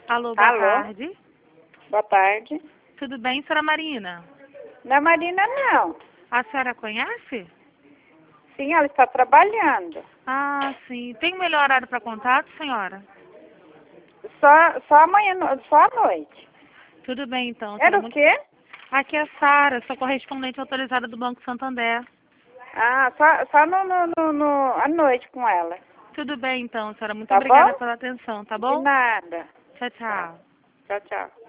Alô, boa Alô? tarde. Boa tarde. Tudo bem, senhora Marina? Não é Marina, não. A senhora conhece? Sim, ela está trabalhando. Ah, sim. Tem o melhor horário para contato, senhora? Só amanhã, só à noite. Tudo bem, então. Era Senhora, o quê? Aqui é a Sara, sou correspondente autorizada do Banco Santander. Ah, só à noite com ela. Tudo bem, então, senhora. Muito Tá obrigada bom? pela atenção, tá De bom? nada. Tchau, Tá. tchau. Tchau, tchau.